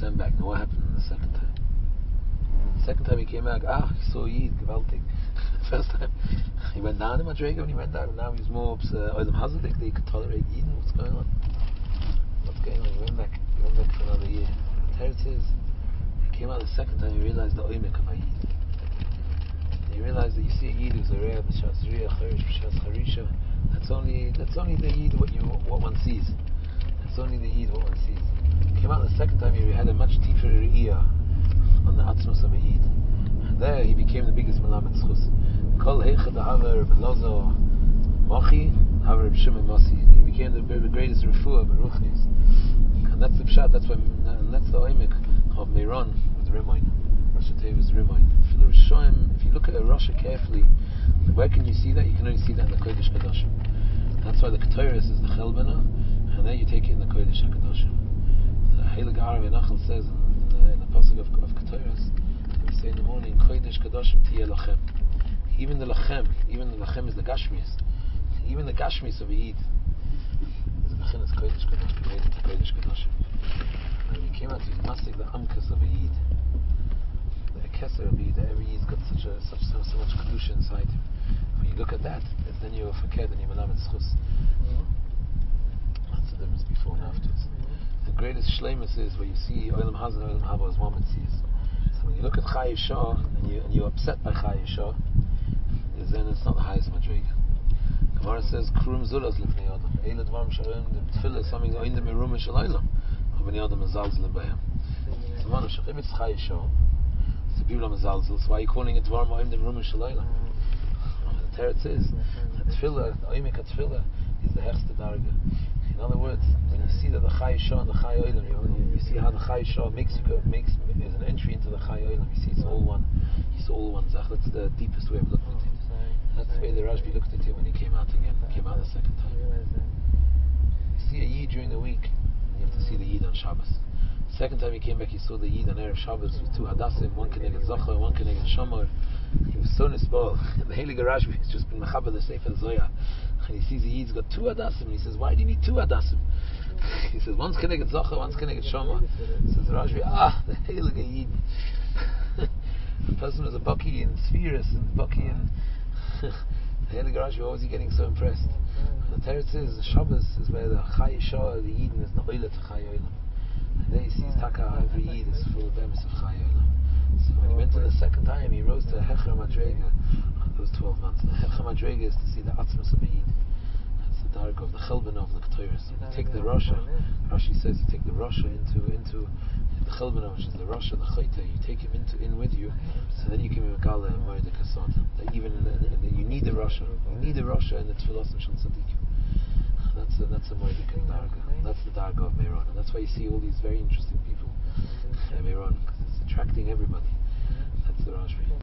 sent back. Now what happened the second time? The second time he came back, he saw Yid, gewaltig. First time, he went down in Madrega when he went down, now he's more Olam Hazadik, that he could tolerate Yidden. What's going on? He went back for another year. Teretz is, he came out the second time, he realized the oimek of a Yid. He realized that you see a Yid who's a Re'ah, B'shas Zriya, Cherish, B'shas Charisha. That's only the Yid what one sees. That's only the Yid what one sees. He came out the second time, he had a much deeper Re'iyah on the Atzmos of a Yid. And there he became the biggest Melamed Zchus. Kol Heichad Haver Belozo Mochi Haver B'Shimon Mosi. He became the greatest Refuah Beruchnis. And that's the Pshat, and that's the Oimek of Meiron with Rimoin. Rosh Hashanah Rimoin. If you look at a Rasha carefully, where can you see that? You can only see that in the Kodesh Kadoshim. That's why the Ketores is the Chelbana, and there you take it in the Kodesh HaKadoshim. The Heilig Arav Yenachal says in the Pasuk of Ketores, we say in the morning, Kodesh Kadoshim Tiyeh Lachem. Even the Lachem is the Gashmis. Even the Gashmis of a Yid is the Bechinas Kodesh Kadoshim, related to Kodesh Kadoshim. And we came out to Masik, the Amkas of a Yid. The Keser of a Yid, every Yid's got so much Kedusha inside him. When you look at that, then you're Faked and you're Melamed Zchus. That's the difference before and afterwards. The greatest shleimus is where you see Olam Hazan and Olam Haba as one sees. So when you look at Chai Yishah and you're upset by Chai Yishah, then it's not the highest Madriga. Gemara says, Krum Zulas Lifnei Adam. Eila Dvarim Shalom, the Tefillah, something in the Merum Shalaylam. B'nei Adam Mazalzel B'hem. So man, if it's Chai Yishah, it's the people of Mazalzel, so why are you calling it Dvarim Oim the Merum Shalaylam? The Teretz is, the Tefillah, the Oimek HaTefillah, is the Hechste Darga. In other words, when you see that the Chai Yishah and the Chai Olam, you see how the Chai Yishah makes is an entry into the Chai Olam. You see it's all one. It's all one Zach. That's the deepest way of looking at it. That's the way the Rashbi looked at it when he came out again. Came out the second time. You see a Yid during the week, and you have to see the Yid on Shabbos. The second time he came back, he saw the Yid on Erev Shabbos with two Hadassim, one Keneged Zochar, one Keneged Shomor. He was so nisbol. The Heilige Rashbi has just been mechaber the Sefer Zoya. And he sees the Yid's got two Hadassim. And he says, why do you need two Hadassim? He says, one's Keneged Zochar, one's Keneged Shomor. Says the Rashbi, the Heilige Yid. The person was a Baki in Spheres and Baki in the Heilige Rashbi. Why was he getting so impressed? And the Teretz is the Shabbos is where the Chai Yishah, the Yidin, is Na'oila to Chai Olam. And there he sees Taka, every Yid is full of emes of Chai Olam. So when he went to the second time, he rose to Hecher Madrega. Those 12 months. And the Hecher Madrega is to see the Atzmos of a Yid. That's the Darg of the Chelben of the Ketores. You take the Rasha. Rashi says you take the Rasha into the Chelben, which is the Rasha, the Chayta. You take him in with you, so then you can be Megala and Moed Kasot. That even you need the Rasha. You need the Rasha in the Tfilos Shal Tzadikim. That's a Moed Darga. That's the Darga of Meiron, and that's why you see all these very interesting people in Meiron, because it's attracting everybody. That's the Rashbi.